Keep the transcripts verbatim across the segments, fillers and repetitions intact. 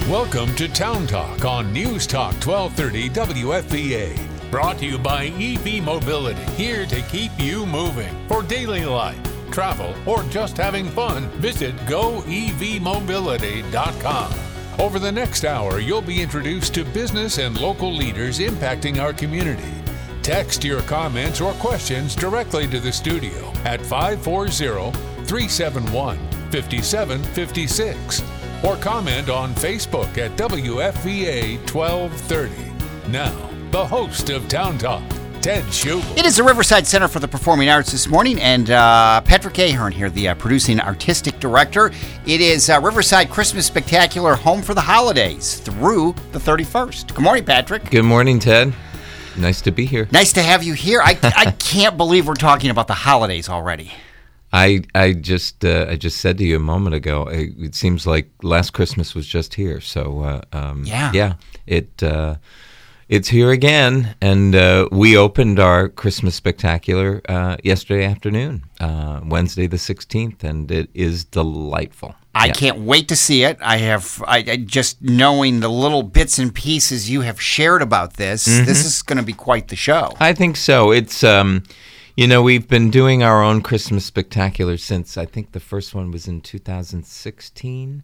Welcome to Town Talk on News Talk twelve thirty W F V A. Brought to you by E V Mobility, here to keep you moving. For daily life, travel, or just having fun, visit go e v mobility dot com. Over the next hour, you'll be introduced to business and local leaders impacting our community. Text your comments or questions directly to the studio at five four zero, three seven one, five seven five six or comment on Facebook at W F V A twelve thirty. Now, the host of Town Talk, Ted Schubel. It is the Riverside Center for the Performing Arts this morning, and uh, Patrick Ahern here, the uh, producing artistic director. It is uh, Riverside Christmas Spectacular, home for the holidays through the thirty-first. Good morning, Patrick. Good morning, Ted. Nice to be here. Nice to have you here. I, I can't believe we're talking about the holidays already. I I just uh, I just said to you a moment ago. It, it seems like last Christmas was just here. So uh, um, yeah, yeah, it uh, it's here again, and uh, we opened our Christmas Spectacular uh, yesterday afternoon, uh, Wednesday the sixteenth, and it is delightful. I yeah. can't wait to see it. I have I, I just knowing the little bits and pieces you have shared about this. Mm-hmm. This is going to be quite the show. I think so. It's. Um, You know, we've been doing our own Christmas Spectacular since, I think the first one was in two thousand sixteen.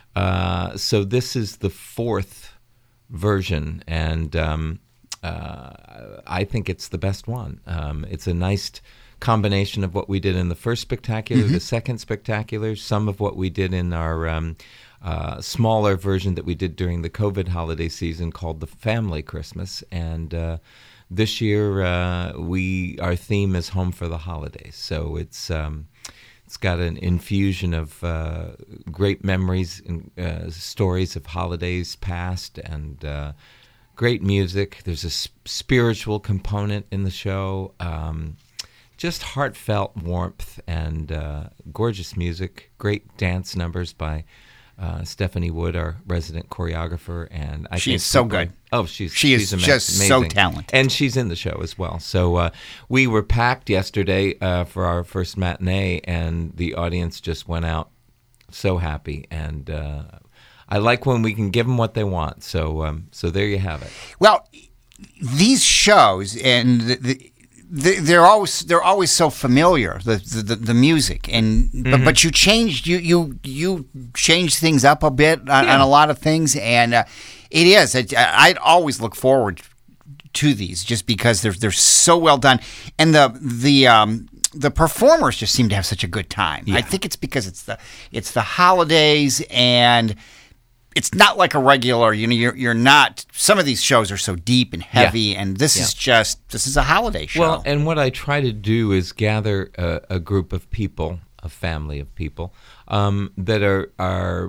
Uh, so this is the fourth version, and um, uh, I think it's the best one. Um, it's a nice combination of what we did in the first Spectacular, mm-hmm. the second Spectacular, some of what we did in our um, uh, smaller version that we did during the COVID holiday season called the Family Christmas, and uh This year, uh, we our theme is Home for the Holidays, so it's um, it's got an infusion of uh, great memories and uh, stories of holidays past, and uh, great music. There's a sp- spiritual component in the show, um, just heartfelt warmth and uh, gorgeous music. Great dance numbers by Uh, Stephanie Wood, our resident choreographer, and I she think is so people, good. Oh, she's she she's is ama- just amazing. so talented, and she's in the show as well. So uh, we were packed yesterday uh, for our first matinee, and the audience just went out so happy. And uh, I like when we can give them what they want. So um, so there you have it. Well, these shows and the. the They're always they're always so familiar, the the, the music, and mm-hmm. but, but you changed you you you changed things up a bit on, yeah. on a lot of things, and uh, it is. I, I'd always look forward to these just because they're they're so well done, and the the um, the performers just seem to have such a good time. Yeah. I think it's because it's the it's the holidays, and it's not like a regular, you know, you're, you're not, some of these shows are so deep and heavy, yeah. and this yeah. is just, this is a holiday show. Well, and what I try to do is gather a, a group of people, a family of people, um, that are, are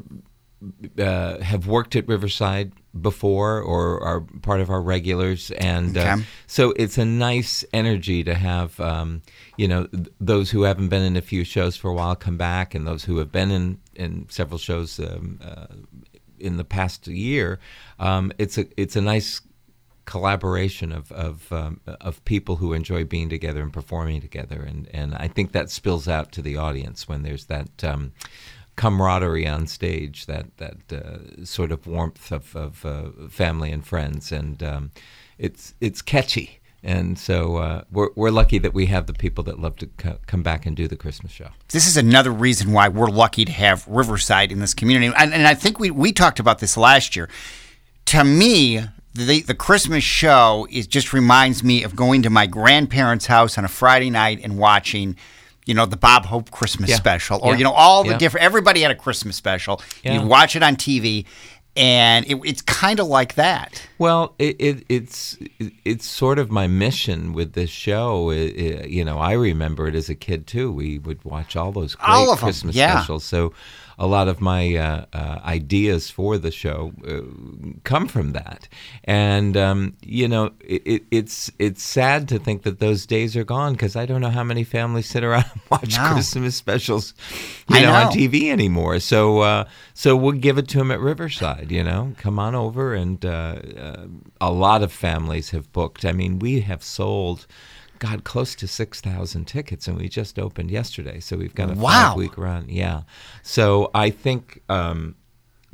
uh, have worked at Riverside before or are part of our regulars, and okay. uh, so it's a nice energy to have, um, you know, th- those who haven't been in a few shows for a while come back, and those who have been in, in several shows um, uh, in the past year. Um, it's a it's a nice collaboration of of um, of people who enjoy being together and performing together, and, and I think that spills out to the audience when there's that um, camaraderie on stage, that that uh, sort of warmth of, of uh, family and friends, and um, it's it's catchy. And so uh, we're we're lucky that we have the people that love to co- come back and do the Christmas show. This is another reason why we're lucky to have Riverside in this community. And, and I think we, we talked about this last year. To me, the the Christmas show is just reminds me of going to my grandparents' house on a Friday night and watching, you know, the Bob Hope Christmas yeah. special. Or, yeah. you know, all the yeah. different, everybody had a Christmas special. Yeah. You watch it on T V. And it, it's kind of like that. Well, it, it, it's it's sort of my mission with this show. It, it, you know, I remember it as a kid too. We would watch all those great all of Christmas them. Yeah. specials. So a lot of my uh, uh, ideas for the show uh, come from that. And um, you know, it, it, it's it's sad to think that those days are gone, because I don't know how many families sit around and watch no. Christmas specials, you I know, know, on T V anymore. So uh, so we'll give it to them at Riverside. You know, come on over, and uh, uh, a lot of families have booked. I mean, we have sold, God, close to six thousand tickets, and we just opened yesterday. So we've got a wow. five-week run. Yeah. So I think um,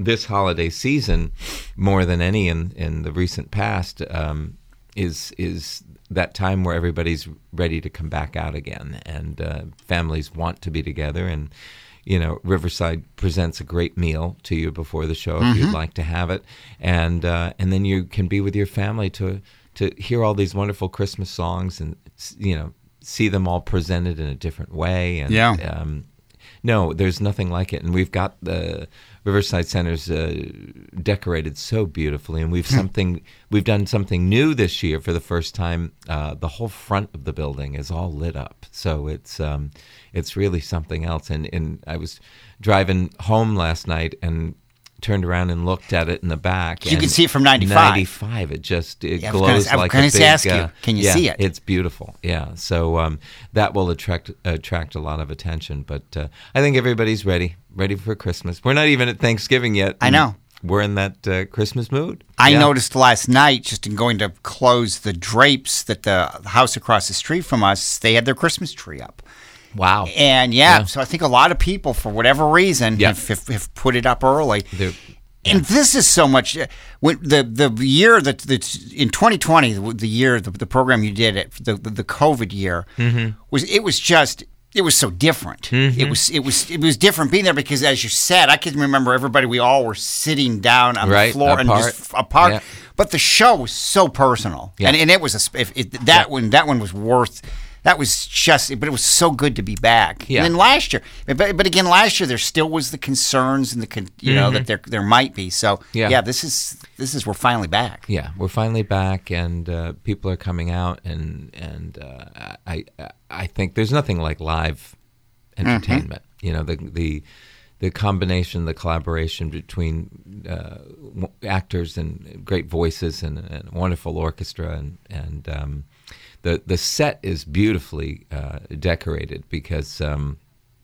this holiday season, more than any in, in the recent past, um, is is that time where everybody's ready to come back out again, and uh, families want to be together. And you know, Riverside presents a great meal to you before the show if Mm-hmm. you'd like to have it, and uh, and then you can be with your family to to hear all these wonderful Christmas songs, and you know, see them all presented in a different way. And Yeah. um, no, there's nothing like it, and we've got the Riverside Center's uh, decorated so beautifully, and we've something we've done something new this year for the first time. Uh, the whole front of the building is all lit up, so it's um, it's really something else. And, and I was driving home last night and turned around and looked at it in the back. You and can see it from ninety-five. ninety-ve, it just it Yeah, I was glows gonna- I was like gonna a big. ask you, uh, can you yeah, see it? It's beautiful. Yeah, so um, that will attract attract a lot of attention. But uh, I think everybody's ready, ready for Christmas. We're not even at Thanksgiving yet. I know. We're in that uh, Christmas mood. I Yeah. noticed last night, just in going to close the drapes, that the house across the street from us, they had their Christmas tree up. Wow. And yeah, Yeah. so I think a lot of people, for whatever reason, Yeah. have, have, have put it up early. They're- And this is so much. uh, When the the year that that's in twenty twenty, the, the year the, the program you did it, the the, the COVID year Mm-hmm. was it was just it was so different. It was it was it was different being there because, as you said, I can remember everybody. We all were sitting down on Right, the floor and apart. just apart. Yeah. But the show was so personal, Yeah. and and it was a sp- if it, that Yeah. one that one was worth. That was just, but it was so good to be back. Yeah. And then last year, but, but again, last year there still was the concerns and the con- you know that there there might be. So Yeah. yeah, this is this is we're finally back. Yeah, we're finally back, and uh, people are coming out, and and uh, I I think there's nothing like live entertainment. Mm-hmm. You know, the the the combination, the collaboration between uh, w- actors and great voices and, and a wonderful orchestra, and and um, the the set is beautifully uh, decorated because um,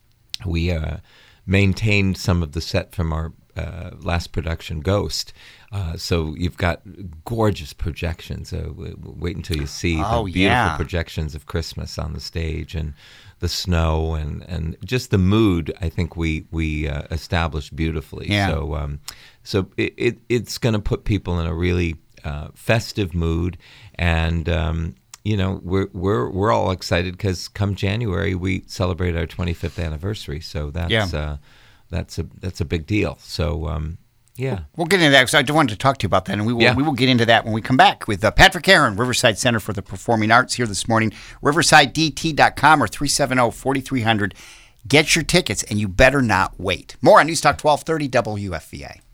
we uh, maintained some of the set from our uh, last production, Ghost. Uh, so you've got gorgeous projections. Uh, w- w- wait until you see Oh, the beautiful yeah. projections of Christmas on the stage, and the snow, and, and just the mood. I think we we uh, established beautifully. Yeah. So um, so it, it it's going to put people in a really uh, festive mood, and um, you know, we're we're we're all excited because come January we celebrate our twenty-fifth anniversary. So that's Yeah. uh, that's a that's a big deal. So um, yeah, We'll get into that because I wanted to talk to you about that, and we will Yeah. we will get into that when we come back with uh, Patrick Aaron, Riverside Center for the Performing Arts, here this morning. riverside d t dot com or three seven zero, four three zero zero. Get your tickets, and you better not wait. More on News Talk twelve thirty W F V A.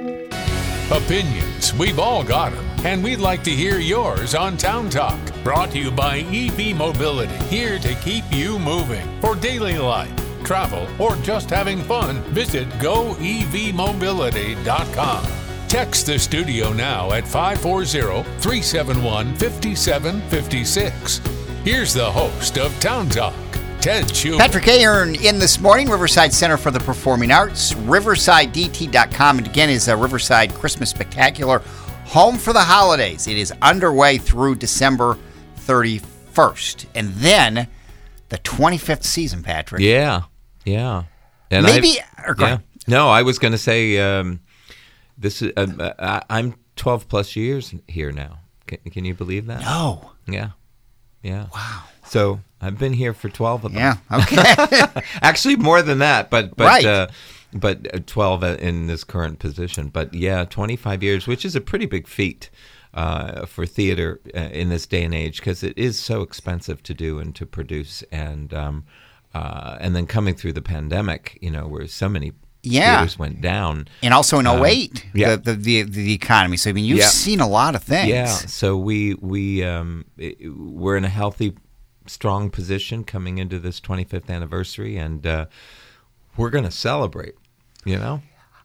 Opinions, we've all got them, and we'd like to hear yours on Town Talk. Brought to you by E V Mobility, here to keep you moving. For daily life, travel, or just having fun, visit go e v mobility dot com. Text the studio now at five four zero, three seven one, five seven five six. Here's the host of Town Talk, Ted Schubert. Patrick Aaron in this morning, Riverside Center for the Performing Arts, riverside d t dot com. And again, is a Riverside Christmas Spectacular, home for the holidays. It is underway through December thirty-first. And then the twenty-fifth season, Patrick. yeah, yeah. And Maybe, I, or go yeah. ahead. No, I was going to say um, this is. Uh, uh, I'm twelve plus years here now. Can, can you believe that? No. Yeah, yeah. Wow. So I've been here for twelve of them. Yeah, okay. Actually, more than that, but but Right. uh, but twelve in this current position. But yeah, twenty-five years, which is a pretty big feat uh, for theater uh, in this day and age, because it is so expensive to do and to produce, and um, uh, and then coming through the pandemic, you know, where so many Yeah. theaters went down. And also in oh eight, yeah. the, the, the, the economy. So, I mean, you've Yeah. seen a lot of things. Yeah, so we we um, it, we're in a healthy, strong position coming into this twenty-fifth anniversary, and uh, we're going to celebrate. You know,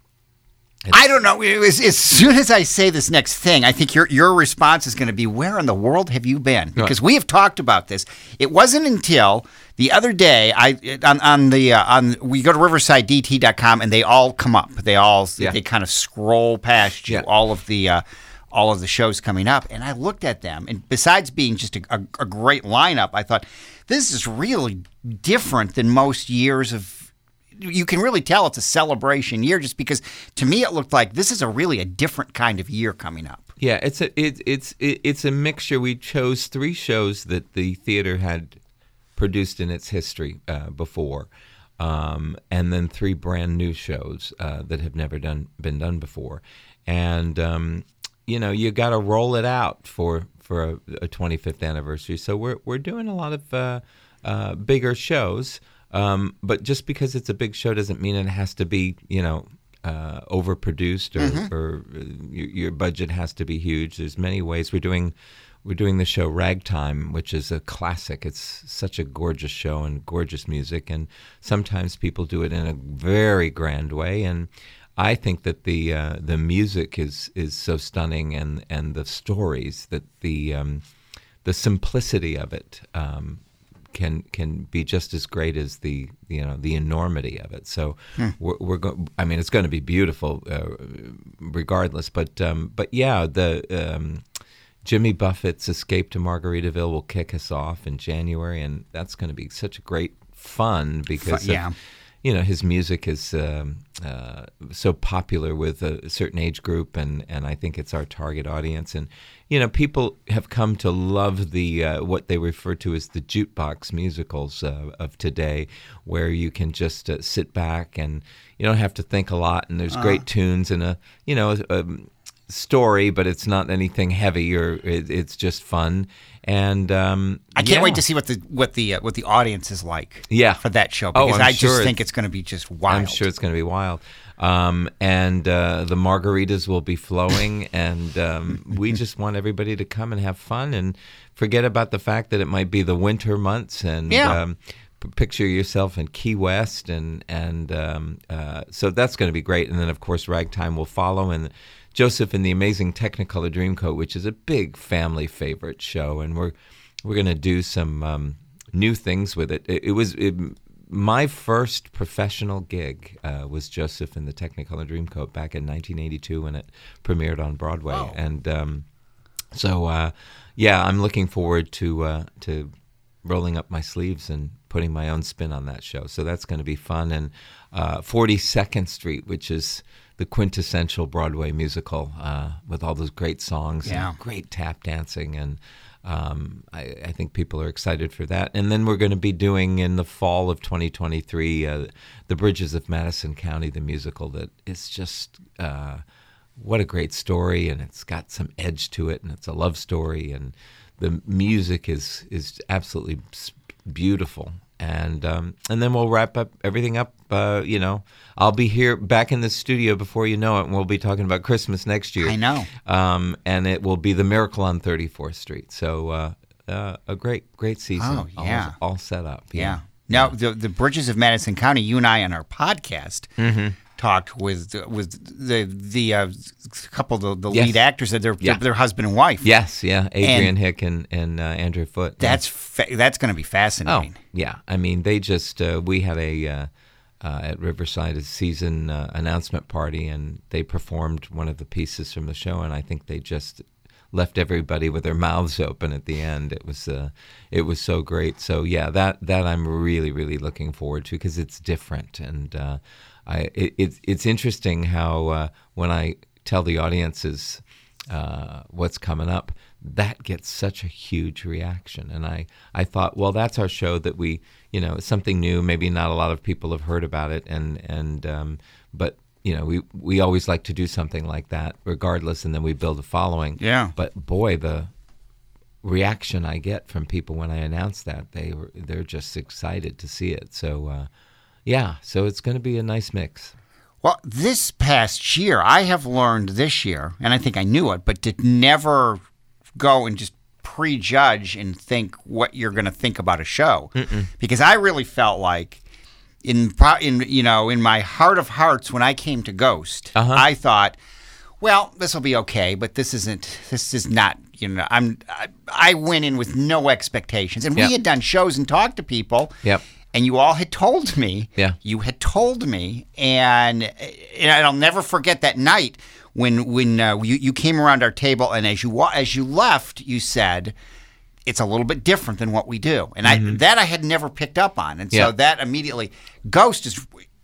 I don't know. It was, as soon as I say this next thing, I think your your response is going to be, "Where in the world have you been?" Because we have talked about this. It wasn't until the other day I on, on the uh, on we go to riverside d t dot com and they all come up. They all Yeah. they kind of scroll past you, Yeah. all of the uh, all of the shows coming up, and I looked at them, and besides being just a, a, a great lineup, I thought this is really different than most years of you can really tell it's a celebration year just because to me it looked like this is a really a different kind of year coming up. Yeah, it's a it, it's it, it's a mixture. We chose three shows that the theater had produced in its history uh, before, um, and then three brand new shows uh, that have never done been done before. And um, you know, you got to roll it out for for a, a twenty-fifth anniversary. So we're we're doing a lot of uh, uh, bigger shows. Um, but just because it's a big show doesn't mean it has to be, you know, uh, overproduced or, mm-hmm. or your, your budget has to be huge. There's many ways. We're doing we're doing the show Ragtime, which is a classic. It's such a gorgeous show and gorgeous music. And sometimes people do it in a very grand way. And I think that the uh, the music is is so stunning, and, and the stories, that the um, the simplicity of it. Um, can can be just as great as the you know the enormity of it. So hmm. we're, we're going. I mean, it's going to be beautiful, uh, regardless. But um, but yeah, the um, Jimmy Buffett's Escape to Margaritaville will kick us off in January, and that's going to be such a great fun because Fun, yeah. of, you know his music is um, uh, so popular with a certain age group, and, and I think it's our target audience. And you know, people have come to love the uh, what they refer to as the jukebox musicals uh, of today, where you can just uh, sit back and you don't have to think a lot, and there's uh. great tunes and a you know a, a story, but it's not anything heavy, or it, it's just fun. And um, I can't yeah. wait to see what the what the uh, what the audience is like. Yeah. for that show Oh, because I'm I sure just think it's going to be just wild. I'm sure it's going to be wild. Um, and uh, the margaritas will be flowing, and um, we just want everybody to come and have fun and forget about the fact that it might be the winter months. And Yeah. um, p- picture yourself in Key West, and and um, uh, so that's going to be great. And then of course Ragtime will follow, and Joseph and the Amazing Technicolor Dreamcoat, which is a big family favorite show, and we're we're going to do some um, new things with it. It, it was. It, My first professional gig uh, was Joseph in the Technicolor Dreamcoat back in nineteen eighty-two when it premiered on Broadway. Oh. And um, so, uh, yeah, I'm looking forward to uh, to rolling up my sleeves and putting my own spin on that show. So that's going to be fun. And uh, forty-second Street, which is the quintessential Broadway musical uh, with all those great songs Yeah. and great tap dancing, and Um, I, I think people are excited for that. And then we're going to be doing in the fall of twenty twenty-three, uh, The Bridges of Madison County, the musical that is just, uh, what a great story. And it's got some edge to it, and it's a love story. And the music is, is absolutely beautiful. And um, and then we'll wrap up everything up. Uh, you know, I'll be here back in the studio before you know it, and we'll be talking about Christmas next year. I know. Um, and it will be the Miracle on thirty-fourth Street. So uh, uh, a great, great season. Oh, yeah. all, all set up. Yeah. Yeah. Now, the the Bridges of Madison County. You and I on our podcast Mm-hmm. talked with with the the uh, couple of the, the Yes. lead actors. That they're, Yeah. they're their husband and wife. Yes, yeah. Adrian And Hick and and uh, Andrew Foote. That's fa- that's going to be Oh, fascinating. yeah. I mean, they just, uh, we had a, uh, uh, at Riverside, a season uh, announcement party, and they performed one of the pieces from the show, and I think they just left everybody with their mouths open at the end. It was, uh, it was so great. So, yeah, that, that I'm really, really looking forward to because it's different. And uh, I, it, it, it's interesting how uh, when I tell the audiences uh, what's coming up, that gets such a huge reaction. And I, I thought, well, that's our show that we, you know, it's something new. Maybe not a lot of people have heard about it. And, and um, but, you know, we, we always like to do something like that regardless, and then we build a following. Yeah. But boy, the reaction I get from people when I announce that, they, were- they're just excited to see it. So, uh, yeah, so it's going to be a nice mix. Well, this past year, I have learned this year, and I think I knew it, but to never go and just prejudge and think what you're going to think about a show. Mm-mm. Because I really felt like in pro- in you know in my heart of hearts when I came to Ghost, Uh-huh. I thought, well, this will be okay, but this isn't. This is not. You know, I'm. I, I went in with no expectations, and Yep. we had done shows and talked to people. Yep. And you all had told me. Yeah. You had told me, and, and I'll never forget that night when when uh, you you came around our table, and as you wa- as you left, you said, "It's a little bit different than what we do," and I that I had never picked up on, and so Yeah. that immediately, Ghost is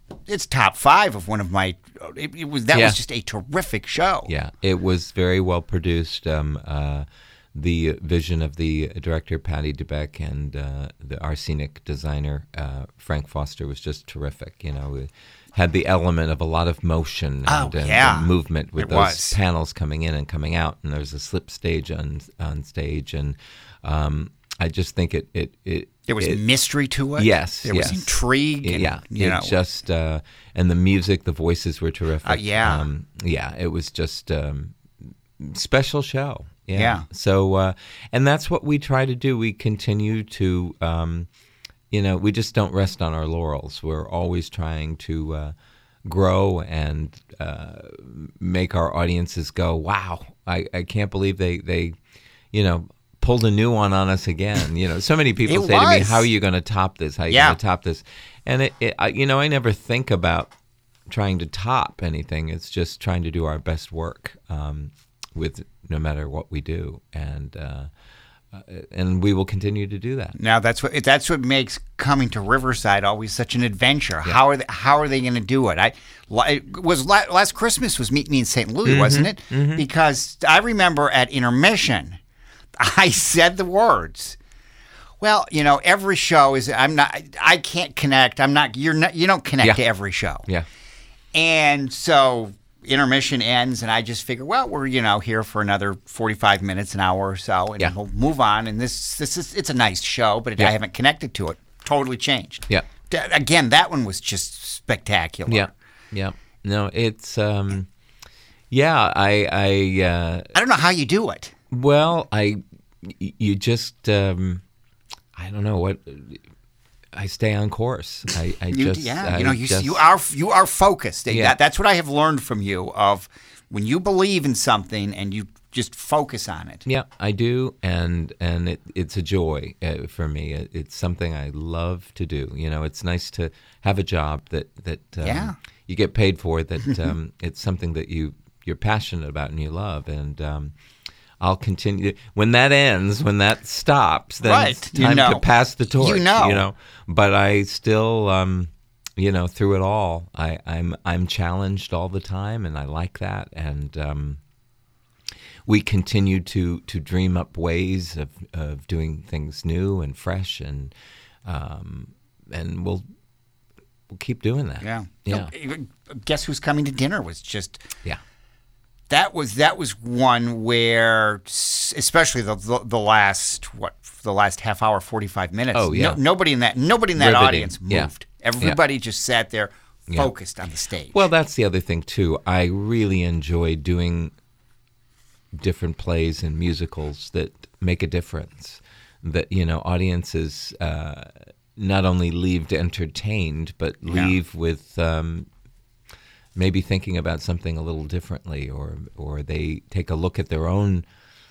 it's top five of one of my. It, it was that Yeah. was just a terrific show. Yeah, it was very well produced. Um, uh, the vision of the director Patty DeBeck and uh, the our scenic designer uh, Frank Foster was just terrific. You know, it had the element of a lot of motion and, Oh, and, yeah. and movement with It those was. panels coming in and coming out, and there's a slip stage on on stage, and um, I just think it it it. There was it, mystery to it. Yes, there was yes. intrigue. And, yeah, you it know, just uh, and the music, the voices were terrific. Uh, yeah. um, yeah, it was just um, special show. Yeah. Yeah. So, uh, and that's what we try to do. We continue to, um, you know, we just don't rest on our laurels. We're always trying to uh, grow and uh, make our audiences go, "Wow, I, I can't believe they they, you know." pulled a new one on us again. You know, so many people It say to me, was. "How are you going to top this? How are you Yeah. going to top this?" And it, it, I, you know, I never think about trying to top anything. It's just trying to do our best work um, with no matter what we do, and uh, uh, and we will continue to do that. Now that's what that's what makes coming to Riverside always such an adventure. How are they, how are they going to do it? I it was la- last Christmas was Meet Me in Saint Louis, Mm-hmm. wasn't it? Because I remember at intermission, I said the words. Well, you know, every show is. I'm not. I can't connect. I'm not. You're not. You don't connect Yeah. to every show. Yeah, And so intermission ends, and I just figure, well, we're you know here for another forty-five minutes, an hour or so, and Yeah. we'll move on. And this this is it's a nice show, but it, Yeah. I haven't connected to it. Totally changed. yeah, D- Again, that one was just spectacular. yeah, yeah. No, it's um, yeah. I, I, uh, I don't know how you do it. well, I, y- you just, um, I don't know what. I stay on course. I, I You, just, yeah, I you know, you just, you are you are focused. Yeah. That, that's what I have learned from you. Of when you believe in something and you just focus on it. Yeah, I do, and and it, it's a joy uh, for me. It, it's something I love to do. You know, it's nice to have a job that that um, Yeah. you get paid for. That um, it's something that you you're passionate about and you love. And um, I'll continue when that ends. When that stops, then Right, it's you time know. to pass the torch. You know. you know. But I still, um, you know, through it all, I, I'm I'm challenged all the time, and I like that. And um, we continue to, to dream up ways of, of doing things new and fresh, and um, and we'll we'll keep doing that. Yeah. yeah, Guess Who's Coming to Dinner was just. yeah. That was that was one where, s- especially the, the the last what the last half hour, forty five minutes. Oh, yeah. no, nobody in that nobody in that Riveting. audience Yeah. moved. Everybody just sat there, Yeah. focused on the stage. Well, that's the other thing too. I really enjoy doing different plays and musicals that make a difference. That, you know, audiences uh, not only leave entertained, but Yeah. leave with um, maybe thinking about something a little differently, or or they take a look at their own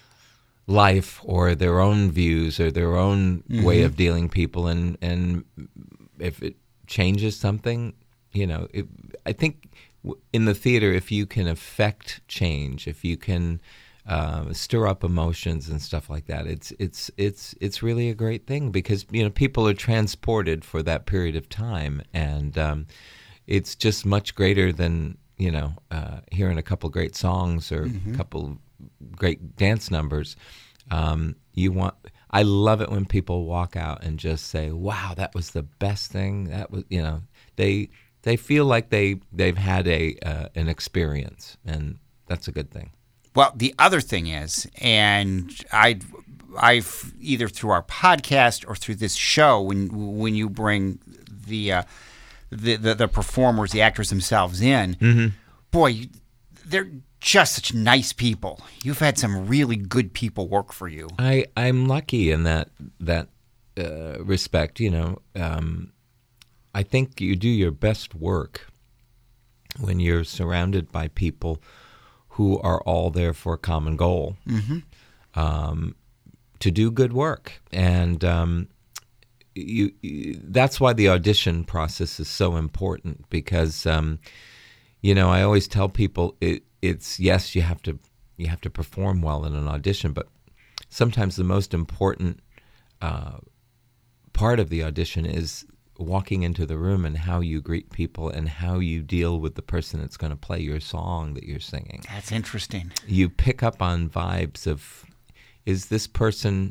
life or their own views or their own way of dealing people, and and if it changes something, you know, it, I think w- in the theater, if you can affect change, if you can uh, stir up emotions and stuff like that, it's it's it's it's really a great thing, because you know people are transported for that period of time, and um, it's just much greater than you know uh, hearing a couple great songs or a couple great dance numbers. Um, you want. I love it when people walk out and just say, "Wow, that was the best thing." That was, you know, they they feel like they they've had a uh, an experience, and that's a good thing. Well, the other thing is, and I, I've either through our podcast or through this show, when when you bring the uh, the, the the performers, the actors themselves in, Mm-hmm. boy, they're just such nice people. You've had some really good people work for you. I I'm lucky in that that uh, respect. You know, um, I think you do your best work when you're surrounded by people who are all there for a common goal, Mm-hmm. um, to do good work. And um, you, you, that's why the audition process is so important, because, um, you know, I always tell people it, it's, yes, you have to you have to perform well in an audition, but sometimes the most important uh, part of the audition is walking into the room and how you greet people and how you deal with the person that's going to play your song that you're singing. That's interesting. You pick up on vibes of, is this person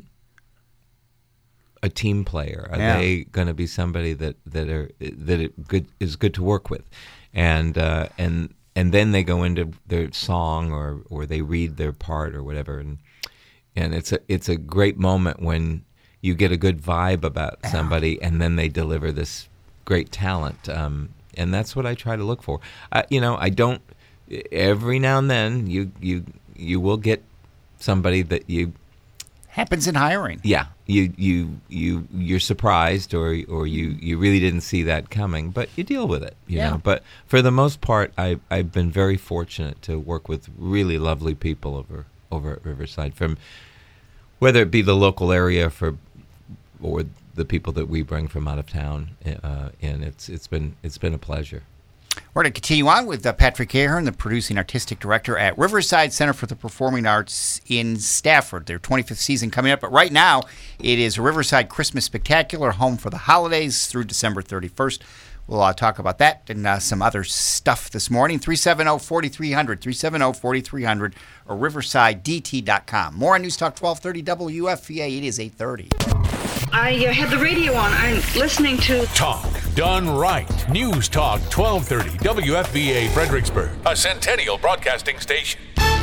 a team player? Are Yeah. they going to be somebody that that are that it good is good to work with? And uh, and and then they go into their song or or they read their part or whatever, and and it's a it's a great moment when you get a good vibe about somebody, and then they deliver this great talent. Um, and that's what I try to look for. Uh, you know, I don't. Every now and then, you you you will get somebody that you. Happens in hiring. Yeah, you you you you're surprised, or or you, you really didn't see that coming, but you deal with it. You Yeah. know. But for the most part, I I've been very fortunate to work with really lovely people over over at Riverside, from whether it be the local area for. Or the people that we bring from out of town, uh, and it's it's been it's been a pleasure. We're going to continue on with uh, Patrick Ahern, the producing artistic director at Riverside Center for the Performing Arts in Stafford. Their twenty-fifth season coming up, but right now it is a Riverside Christmas Spectacular, home for the holidays through December thirty-first. We'll uh, talk about that and uh, some other stuff this morning. three seven zero, four three zero zero, three seven zero, four three zero zero, or riverside d t dot com. More on News Talk twelve thirty W F V A. It is eight thirty. I uh, had the radio on. I'm listening to Talk done right. News Talk twelve thirty W F V A Fredericksburg, a Centennial Broadcasting station.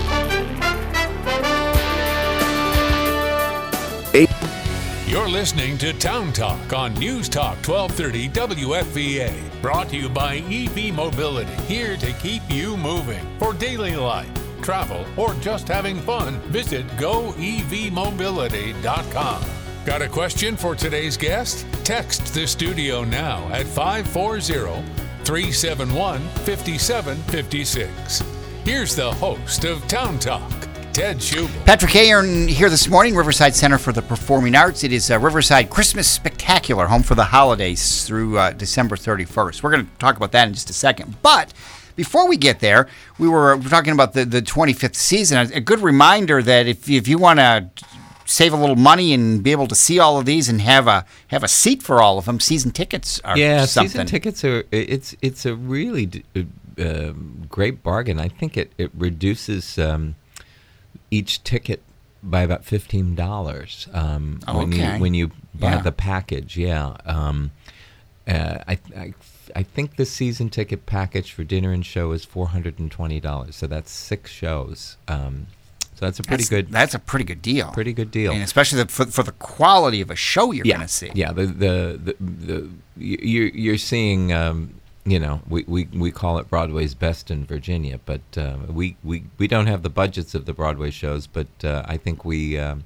You're listening to Town Talk on News Talk twelve thirty W F V A. Brought to you by E V Mobility, here to keep you moving. For daily life, travel, or just having fun, visit go e v mobility dot com. Got a question for today's guest? Text the studio now at five four zero, three seven one, five seven five six. Here's the host of Town Talk, Ted Schubel. Patrick Ahern here this morning, Riverside Center for the Performing Arts. It is a Riverside Christmas Spectacular, home for the holidays through uh, December thirty-first. We're going to talk about that in just a second. But before we get there, we were talking about the, the twenty-fifth season. A good reminder that if, if you want to save a little money and be able to see all of these and have a have a seat for all of them, season tickets are yeah, something. season tickets are it's it's a really uh, great bargain. I think it it reduces um, each ticket by about fifteen dollars um, Oh, when okay. you when you buy Yeah. the package. Yeah, um, uh, I, I I think the season ticket package for dinner and show is four hundred and twenty dollars. So that's six shows. Um, So that's a pretty that's, good, That's a pretty good deal. pretty good deal. And especially the, for, for the quality of a show you're yeah, going to see. yeah. The the the, the you're you're seeing. Um, you know, we, we, we call it Broadway's best in Virginia, but uh, we, we we don't have the budgets of the Broadway shows, but uh, I think we um,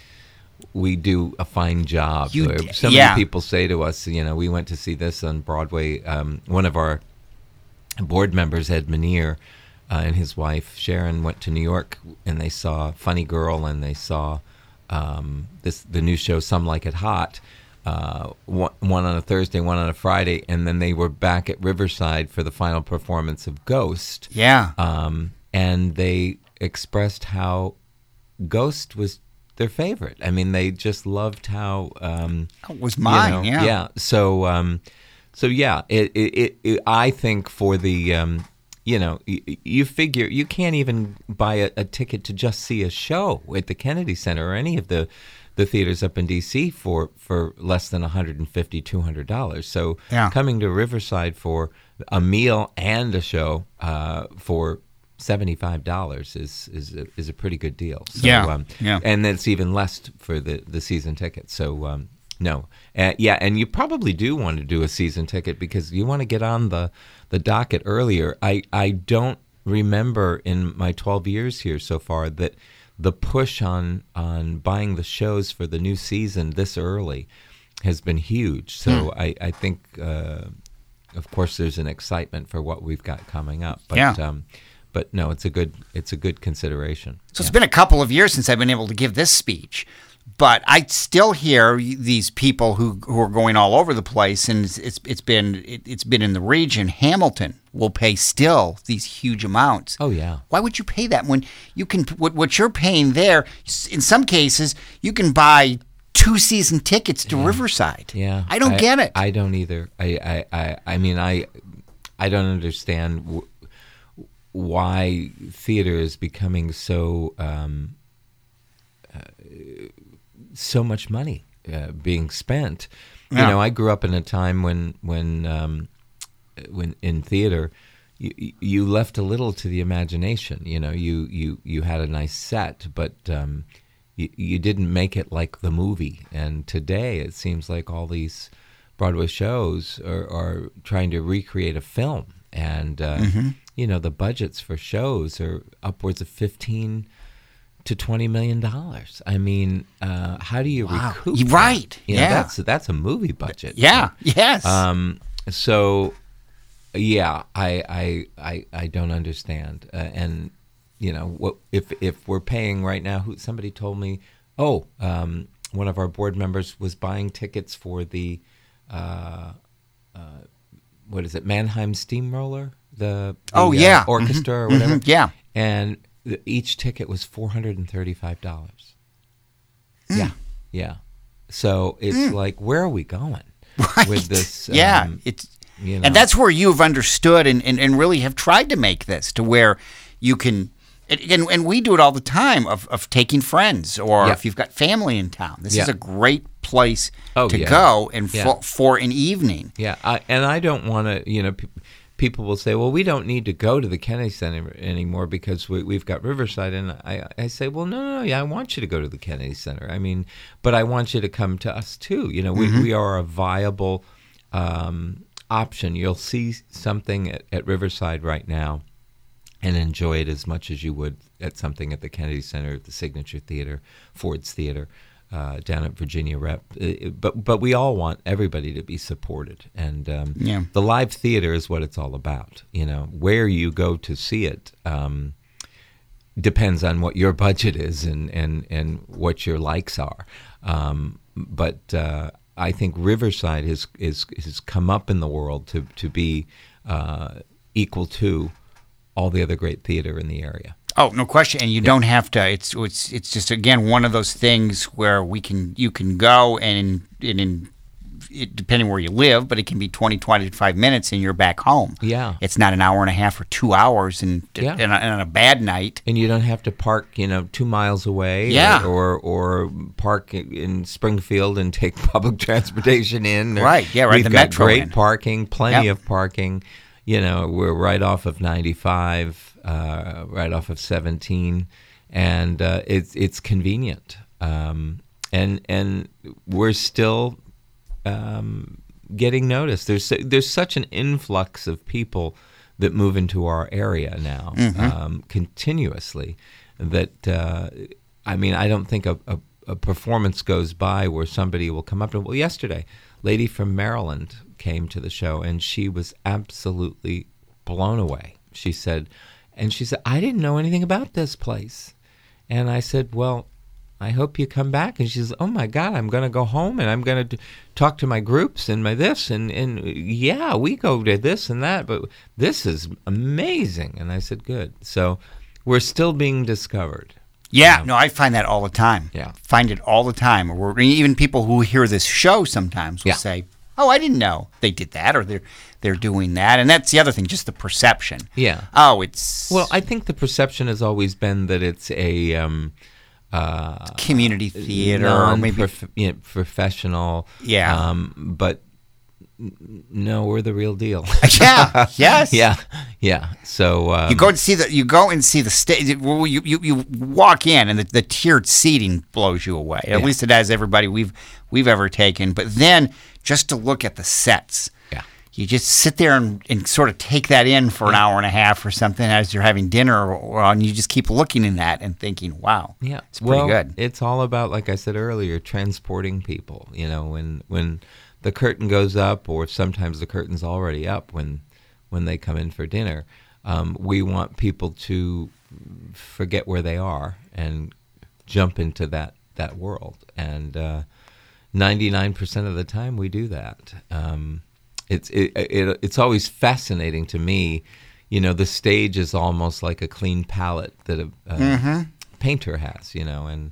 we do a fine job. You Uh, d- so yeah. many people say to us, you know, we went to see this on Broadway. Um, one of our board members, Ed Manier, Uh, and his wife Sharon went to New York, and they saw Funny Girl, and they saw um, this the new show Some Like It Hot, uh, one, one on a Thursday, one on a Friday, and then they were back at Riverside for the final performance of Ghost. Yeah. Um, and they expressed how Ghost was their favorite. I mean, they just loved how um, It was you mine, know, yeah. yeah. So, um, so yeah, it, it, it, it. I think for the um, you know, you, you figure you can't even buy a, a ticket to just see a show at the Kennedy Center or any of the, the theaters up in D C for, for less than one hundred fifty dollars, two hundred dollars. So Yeah. coming to Riverside for a meal and a show uh, for seventy-five dollars is is a, is a pretty good deal. So, Yeah, um, yeah. And it's even less for the, the season ticket. So, um, no. Uh, yeah, and you probably do want to do a season ticket because you want to get on the, the docket earlier. I, I don't remember in my twelve years here so far that the push on, on buying the shows for the new season this early has been huge. So Hmm. I, I think, uh, of course, there's an excitement for what we've got coming up. But, Yeah. um, but no, it's a good it's a good consideration. So it's been a couple of years since I've been able to give this speech, but I still hear these people who, who are going all over the place, and it's it's, it's been it, it's been in the region. Hamilton will pay still these huge amounts. Oh yeah. Why would you pay that when you can? What, what you're paying there, in some cases, you can buy two season tickets to Yeah. Riverside. Yeah, I don't get it. I don't either. I, I, I, I mean, I, I don't understand w- why theater is becoming so, um, uh, so much money uh, being spent. You Yeah. know, I grew up in a time when, when, um, when in theater, you, you left a little to the imagination. You know, you, you, you had a nice set, but um, you, you didn't make it like the movie. And today it seems like all these Broadway shows are, are trying to recreate a film. And, uh, Mm-hmm. you know, the budgets for shows are upwards of fifteen to twenty million dollars. I mean, uh, how do you Wow. recoup You're that? right. You know, Yeah. That's, that's a movie budget. Yeah. Yes. Um, so, yeah, I, I, I, I don't understand. Uh, and, you know, what if if we're paying right now, who somebody told me, oh, um, one of our board members was buying tickets for the, uh, uh, what is it, Mannheim Steamroller? The, the Oh, yeah. uh, orchestra or whatever. Mhm. Yeah. And the, each ticket was four hundred thirty-five dollars. Yeah, yeah. So it's like, where are we going Right. with this? yeah. um, It's you know. and that's where you've understood and, and, and really have tried to make this to where you can and, and, and we do it all the time of, of taking friends or Yeah. if you've got family in town. This is Yeah. a great place Oh, to yeah. go and Yeah. for, for an evening. Yeah, I, and I don't want to, you know, pe- people will say, well, we don't need to go to the Kennedy Center anymore because we, we've got Riverside. And I, I say, well, no, no, no, yeah, I want you to go to the Kennedy Center. I mean, but I want you to come to us too. You know, we, we are a viable um, option. You'll see something at, at Riverside right now and enjoy it as much as you would at something at the Kennedy Center, the Signature Theater, Ford's Theater. Uh, down at Virginia Rep, Uh, but but we all want everybody to be supported, and um, Yeah. the live theater is what it's all about. You know, where you go to see it um, depends on what your budget is and and, and what your likes are. Um, but uh, I think Riverside has is has come up in the world to to be uh, equal to all the other great theater in the area. Oh, no question. And you don't have to. It's it's it's just again one of those things where we can you can go and in, in it, depending where you live, but it can be twenty, twenty-five minutes and you're back home. Yeah. It's not an hour and a half or two hours, and Yeah. and, on- and on a bad night. And you don't have to park, you know, two miles away, Yeah. or, or or park in Springfield and take public transportation in. Or- Right, yeah, right, We've the got metro great in. parking, plenty Yep. of parking. You know, we're right off of ninety-five, uh, right off of seventeen, and uh, it's it's convenient. Um, and and we're still um, getting noticed. There's there's such an influx of people that move into our area now um, continuously that uh, I mean I don't think a, a, a performance goes by where somebody will come up to well yesterday lady from Maryland came to the show and she was absolutely blown away. She said and she said I didn't know anything about this place, and I said well I hope you come back. And she says, oh, my God, I'm going to go home and I'm going to talk to my groups and my this. And, and yeah, we go to this and that, but this is amazing. And I said, good. So we're still being discovered. Yeah, no, I find that all the time. Yeah. Find it all the time. Or even people who hear this show sometimes will Yeah. say, oh, I didn't know they did that, or they're they're doing that. And that's the other thing, just the perception. Yeah. Oh, it's Well, I think the perception has always been that it's a um, uh, community theater or maybe non-prof- you know, professional. Yeah. Um, but n- no, we're the real deal. Yeah, yes. Yeah. Yeah. So um, You go and see the you go and see the stage. You, you you walk in and the, the tiered seating blows you away. At Yeah. least it has everybody we've we've ever taken. But then just to look at the sets, Yeah. you just sit there and, and sort of take that in for an hour and a half or something as you're having dinner, or, and you just keep looking in that and thinking, wow, Yeah, it's pretty well, good. It's all about, like I said earlier, transporting people. You know, when when the curtain goes up, or sometimes the curtain's already up when when they come in for dinner. Um, we want people to forget where they are and jump into that that world. And uh, ninety-nine percent of the time, we do that. Um, it's it, it it's always fascinating to me. You know, the stage is almost like a clean palette that a, a painter has. You know, and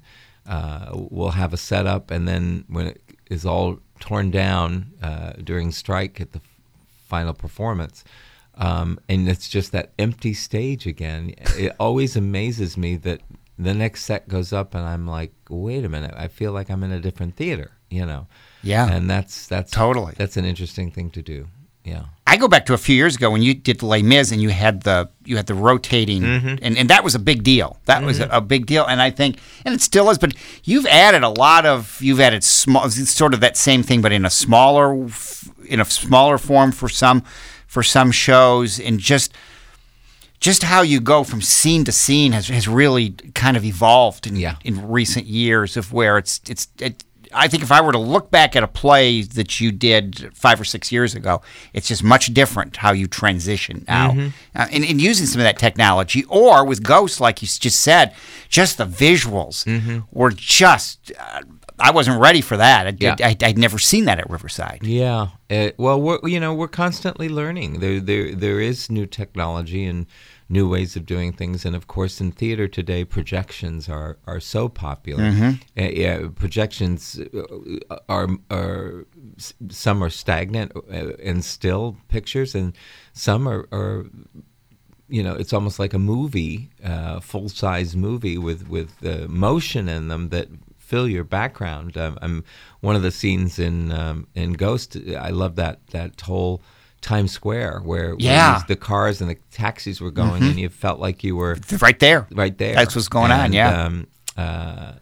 uh, we'll have a setup, and then when it is all torn down uh, during strike at the f- final performance, um, and it's just that empty stage again. It always amazes me that the next set goes up, and I'm like, wait a minute, I feel like I'm in a different theater, you know? Yeah. And that's that's Totally. that's an interesting thing to do. Yeah. I go back to a few years ago when you did Les Mis and you had the you had the rotating, Mm-hmm. and, and that was a big deal. That was a, a big deal, and I think, and it still is. But you've added a lot of you've added small, sort of that same thing, but in a smaller in a smaller form for some for some shows, and just just how you go from scene to scene has has really kind of evolved in Yeah. in recent years, of where it's it's. It, I think if I were to look back at a play that you did five or six years ago, it's just much different how you transition now. Mm-hmm. Uh, and, and using some of that technology, or with Ghost, like you just said, just the visuals Mm-hmm. were just, uh, I wasn't ready for that. I, Yeah. I, I'd never seen that at Riverside. Yeah. Uh, well, we're, you know, we're constantly learning. There, there, there is new technology and new ways of doing things, and of course, in theater today, projections are, are so popular. Uh, yeah, projections uh, are are some are stagnant uh, and still pictures, and some are, are you know, it's almost like a movie, uh, full size movie with with uh, motion in them that fill your background. Um, I'm one of the scenes in um, in Ghost. I love that that whole Times Square where, Yeah. where these, the cars and the taxis were going, and you felt like you were Right there. right there. That's what's going on, And, yeah. Um, uh,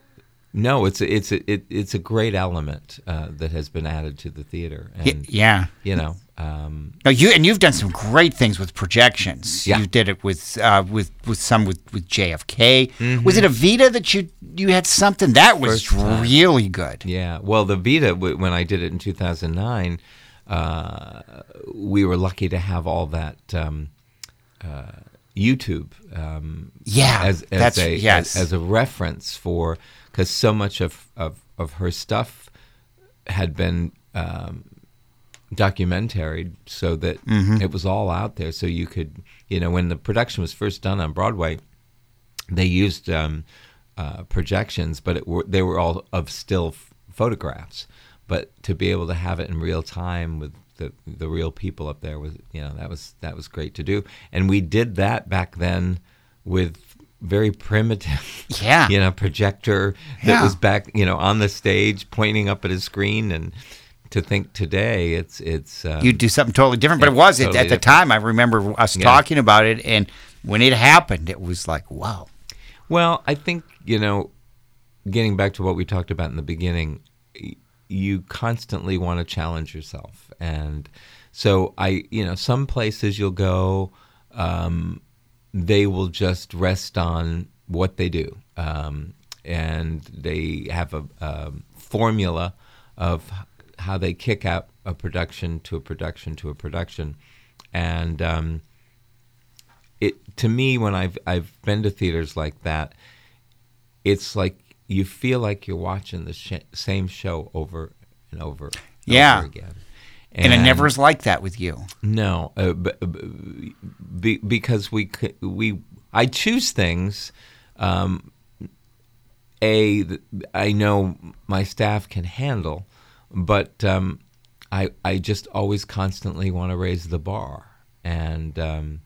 no, it's a, it's a, it, it's a great element uh, that has been added to the theater, Y- and yeah. you know. Um, No, you and you've done some great things with projections. Yeah. You did it with uh, with with some with, with J F K. Mm-hmm. Was it a Vita that you you had something that was First time. really good? Yeah. Well, the Vita, w- when I did it in two thousand nine, uh, we were lucky to have all that um, uh, YouTube um, Yeah, as, as, that's- a, yes. as, as a reference for, because so much of, of, of her stuff had been um, documentary, so that Mm-hmm. it was all out there. So you could, you know, when the production was first done on Broadway, they used um, uh, projections, but it were, they were all of still f- photographs. But to be able to have it in real time with the the real people up there was, you know, that was that was great to do. And we did that back then with very primitive, Yeah. you know, projector that Yeah. was back, you know, on the stage pointing up at a screen. And to think today, it's it's um, You do something totally different, but it Yeah, was totally at the different. time. I remember us Yeah. talking about it, and when it happened, it was like, wow. Well, I think, you know, getting back to what we talked about in the beginning, y- you constantly want to challenge yourself. And so I, you know, some places you'll go, um, they will just rest on what they do. Um, and they have a, a formula of how they kick out a production to a production to a production. And um, it, to me, when I've I've been to theaters like that, it's like you feel like you're watching the sh- same show over and over, Yeah. over again. And, it never is like that with you. No, uh, b- b- be, because we c- we I choose things. Um, a th- I know my staff can handle, but um, I I just always constantly want to raise the bar, and um,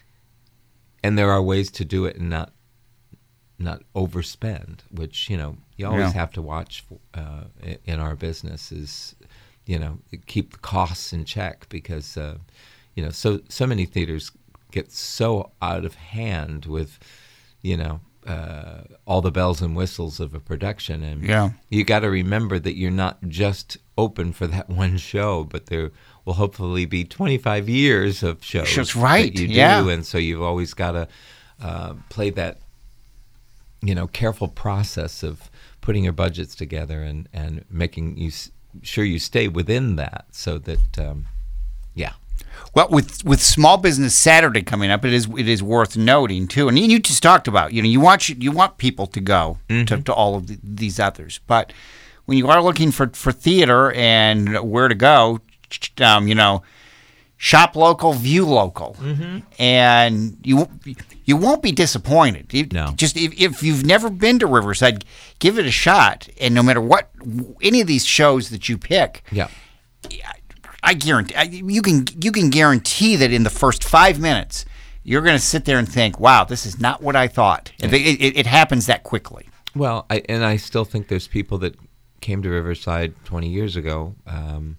and there are ways to do it and not not overspend, which, you know, you always Yeah. have to watch uh, i- in our business is, you know, keep the costs in check, because, uh, you know, so so many theaters get so out of hand with, you know, uh, all the bells and whistles of a production. And Yeah. you got to remember that you're not just open for that one show, but there will hopefully be twenty-five years of shows That's right, that you do. yeah. And so you've always got to uh, play that, you know, careful process of putting your budgets together and, and making you s- sure you stay within that, so that, um, yeah. Well, with with Small Business Saturday coming up, it is it is worth noting too. And you just talked about, you know, you want you want people to go to, to all of the, these others, but when you are looking for, for theater and where to go, um, you know, shop local, view local, Mm-hmm. and you you won't be disappointed. You- No. Just if, if you've never been to Riverside, give it a shot. And no matter what, any of these shows that you pick, Yeah. I guarantee I- you can you can guarantee that in the first five minutes, you're going to sit there and think, "Wow, this is not what I thought." It, it, it happens that quickly. Well, I, and I still think there's people that came to Riverside twenty years ago um,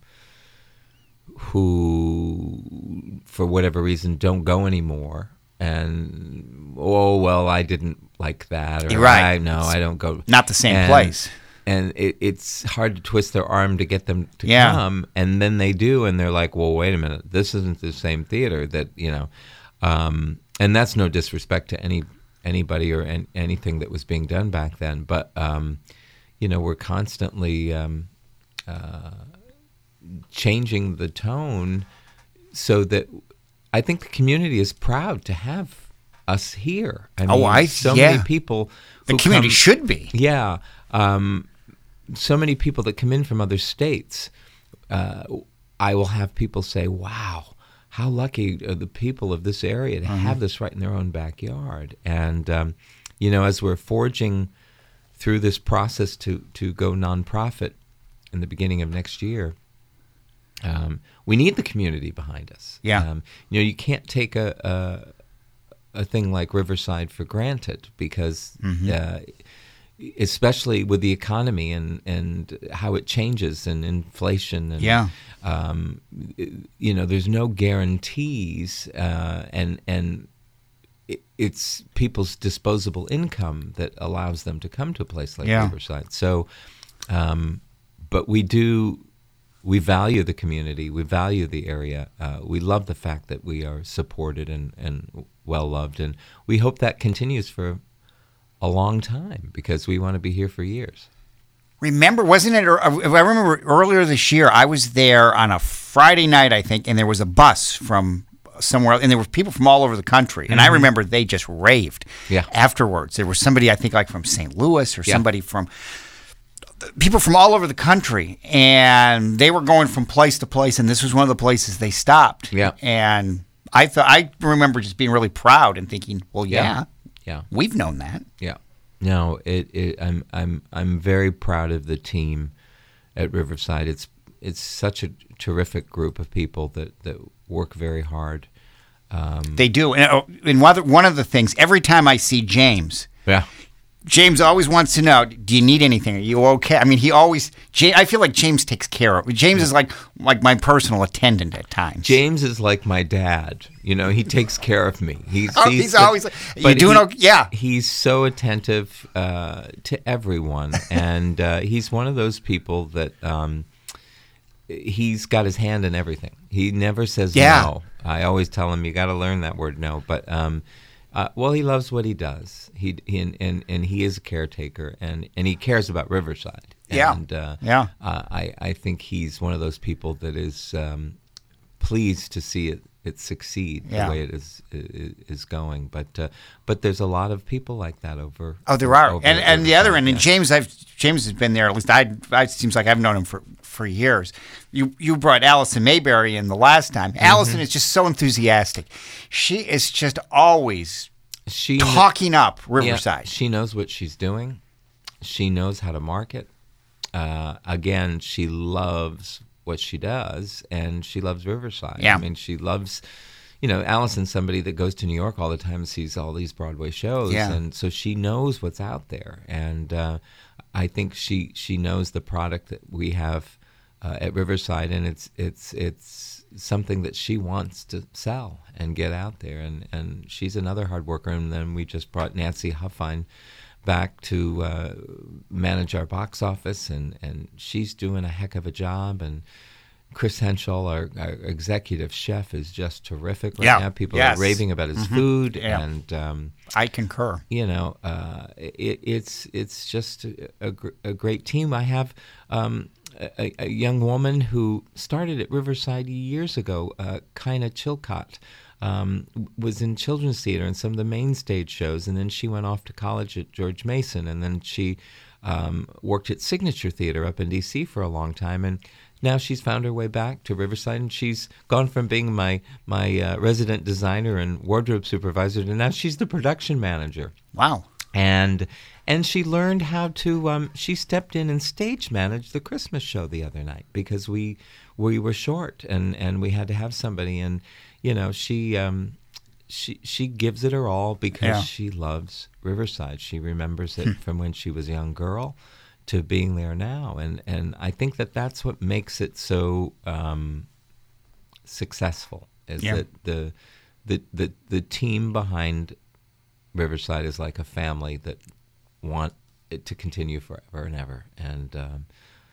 who, for whatever reason, don't go anymore. And, oh, well, I didn't like that. Or, You're right. I, no, I don't go. Not the same And- place. And it, it's hard to twist their arm to get them to Yeah. come. And then they do, and they're like, well, wait a minute. This isn't the same theater that, you know. Um, and that's no disrespect to any anybody or an, anything that was being done back then. But, um, you know, we're constantly um, uh, changing the tone so that I think the community is proud to have us here. I Oh, mean, I- so yeah. many people. The who community come- should be. Yeah. Um, so many people that come in from other states, uh, I will have people say, wow, how lucky are the people of this area to have this right in their own backyard. And, um, you know, as we're forging through this process to, to go nonprofit in the beginning of next year, um, we need the community behind us. Yeah. Um, you know, you can't take a, a, a thing like Riverside for granted because uh, especially with the economy and, and how it changes and inflation. And, Yeah. um, you know, there's no guarantees uh, and and it, it's people's disposable income that allows them to come to a place like Yeah. Riverside. So, um, but we do, we value the community, we value the area. Uh, we love the fact that we are supported and, and well-loved, and we hope that continues for a long time because we want to be here for years. Remember, wasn't it? If I remember earlier this year, I was there on a Friday night, I think, and there was a bus from somewhere, and there were people from all over the country. And I remember they just raved. Yeah. Afterwards, there was somebody I think like from Saint Louis or Yeah. somebody from people from all over the country, and they were going from place to place, and this was one of the places they stopped. Yeah. And I thought I remember just being really proud and thinking, well, yeah, Yeah. we've known that. Yeah. No, it, it I'm I'm I'm very proud of the team at Riverside. It's it's such a terrific group of people that, that work very hard. Um, They do. And, uh, and one of the- one of the things, every time I see James, yeah. James always wants to know, do you need anything? Are you okay? I mean, he always, Ja- I feel like James takes care of James is like like my personal attendant at times. James is like my dad. You know, he takes care of me. He's, Oh, he's always like, you but doing he- okay? Yeah. He's so attentive uh, to everyone. And uh, he's one of those people that um, he's got his hand in everything. He never says Yeah. no. I always tell him, you got to learn that word no. But, um, uh, well, he loves what he does. He, he and, and, and he is a caretaker, and, and he cares about Riverside. Yeah. And, uh, Yeah. uh, I, I think he's one of those people that is um, pleased to see it, it succeed Yeah. the way it is is, is going. But uh, but there's a lot of people like that over. Oh, there are, over and at and the other Riverside, end, and yeah. James, I've James has been there. At least I, I it seems like I've known him for, for years. You you brought Allison Mayberry in the last time. Mm-hmm. Allison is just so enthusiastic. She is just always she talking up yeah, Riverside. she knows what she's doing. She knows how to market. Uh, again, she loves what she does, and she loves Riverside. Yeah. I mean, she loves, you know, Allison's somebody that goes to New York all the time and sees all these Broadway shows, Yeah. and so she knows what's out there. And uh, I think she she knows the product that we have uh, at Riverside, and it's it's it's something that she wants to sell and get out there. And, and she's another hard worker. And then we just brought Nancy Huffine back to uh, manage our box office, and, and she's doing a heck of a job. And Chris Henschel, our, our executive chef, is just terrific right Yeah. now. People Yes. are raving about his food, Yeah. and um, I concur. you know, uh, it, it's it's just a, a, gr- a great team. I have um, a, a young woman who started at Riverside years ago, uh, Kina Chilcott. Um, was in children's theater and some of the main stage shows, and then she went off to college at George Mason, and then she um, worked at Signature Theater up in D C for a long time. And now she's found her way back to Riverside, and she's gone from being my my uh, resident designer and wardrobe supervisor to now she's the production manager. Wow. And and she learned how to. Um, she stepped in and stage managed the Christmas show the other night because we we were short and, and we had to have somebody. And you know she um, she she gives it her all because Yeah. she loves Riverside. She remembers it from when she was a young girl to being there now. And and I think that that's what makes it so um, successful. Is Yeah. that the the the the team behind Riverside is like a family that want it to continue forever and ever. And um,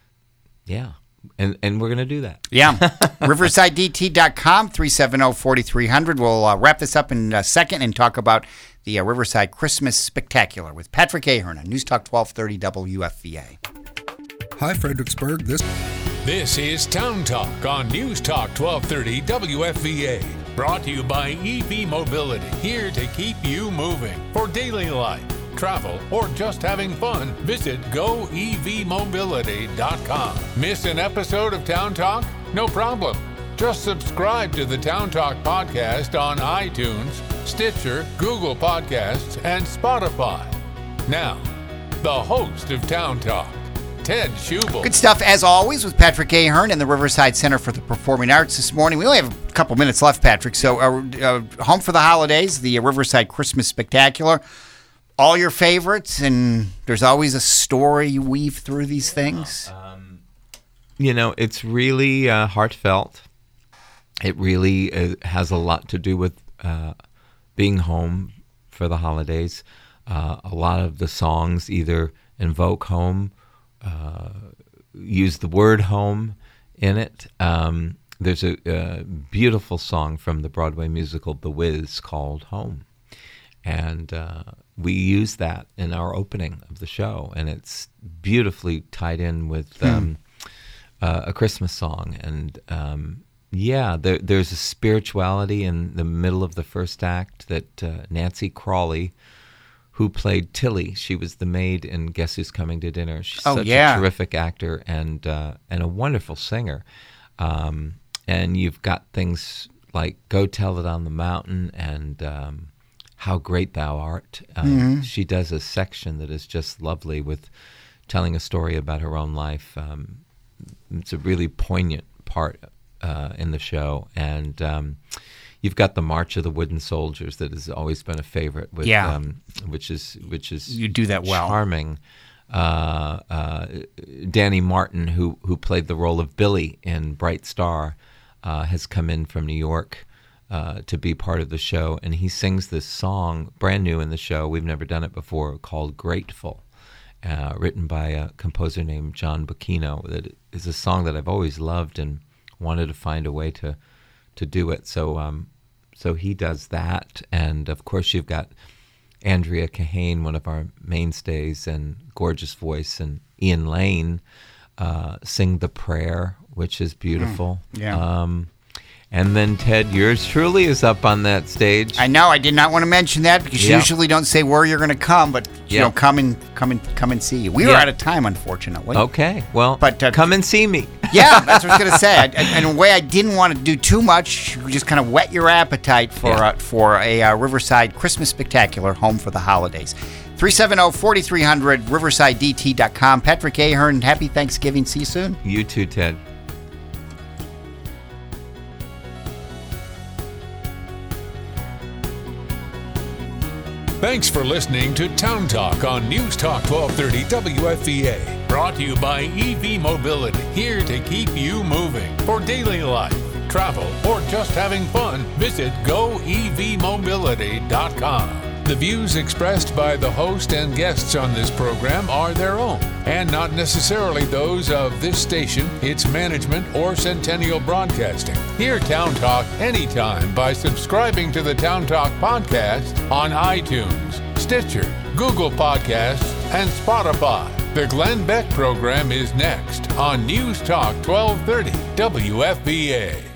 yeah, and and we're going to do that. Yeah. riverside d t dot com, three seven zero, four three zero zero. We'll uh, wrap this up in a second and talk about the uh, Riverside Christmas Spectacular with Patrick Ahern on News Talk twelve thirty W F V A. Hi, Fredericksburg. This This is Town Talk on News Talk twelve thirty W F V A. Brought to you by E V Mobility, here to keep you moving. For daily life, travel, or just having fun, visit go e v mobility dot com. Miss an episode of Town Talk? No problem. Just subscribe to the Town Talk podcast on iTunes, Stitcher, Google Podcasts, and Spotify. Now, the host of Town Talk, Ted Schubel. Good stuff, as always, with Patrick Ahern and the Riverside Center for the Performing Arts this morning. We only have a couple minutes left, Patrick. So, uh, uh, home for the holidays, the Riverside Christmas Spectacular. All your favorites, and there's always a story you weave through these things. Um, you know, it's really uh, heartfelt. It really uh, has a lot to do with uh, being home for the holidays. Uh, a lot of the songs either invoke home, Uh, use the word home in it. Um, there's a, a beautiful song from the Broadway musical The Wiz called Home. And uh, we use that in our opening of the show. And it's beautifully tied in with um, uh, a Christmas song. And um, yeah, there, there's a spirituality in the middle of the first act that uh, Nancy Crawley, who played Tilly. She was the maid in Guess Who's Coming to Dinner. She's Oh, such yeah. a terrific actor and uh, and a wonderful singer. Um, and you've got things like Go Tell It on the Mountain and um, How Great Thou Art. Um, Mm-hmm. She does a section that is just lovely with telling a story about her own life. Um, it's a really poignant part uh, in the show. And um, you've got the March of the Wooden Soldiers that has always been a favorite, with, Yeah. um, which is which is You do that well. charming. Uh, uh, Danny Martin, who who played the role of Billy in Bright Star, uh, has come in from New York uh, to be part of the show, and he sings this song, brand new in the show. We've never done it before, called "Grateful," uh, written by a composer named John Bocchino. That is a song that I've always loved and wanted to find a way to to do it. So um, so he does that, and of course you've got Andrea Kahane, one of our mainstays and gorgeous voice, and Ian Lane uh, sing the prayer, which is beautiful. Mm, yeah. Um, and then Ted, yours truly is up on that stage. I know. I did not want to mention that because you Yeah. usually don't say where you're going to come, but you Yeah. know, come and come and come and see you. We were Yeah. out of time, unfortunately. Okay, well, But, uh, come and see me. Yeah, that's what I was going to say. I, I, in a way, I didn't want to do too much. Just kind of whet your appetite for Yeah. uh, for a uh, Riverside Christmas Spectacular home for the holidays. three seven zero, four three zero zero, riverside d t dot com. Patrick Ahern, happy Thanksgiving. See you soon. You too, Ted. Thanks for listening to Town Talk on News Talk twelve thirty W F V A. Brought to you by E V Mobility, here to keep you moving. For daily life, travel, or just having fun, visit go e v mobility dot com. The views expressed by the host and guests on this program are their own, and not necessarily those of this station, its management, or Centennial Broadcasting. Hear Town Talk anytime by subscribing to the Town Talk podcast on iTunes, Stitcher, Google Podcasts, and Spotify. The Glenn Beck program is next on News Talk twelve thirty W F V A.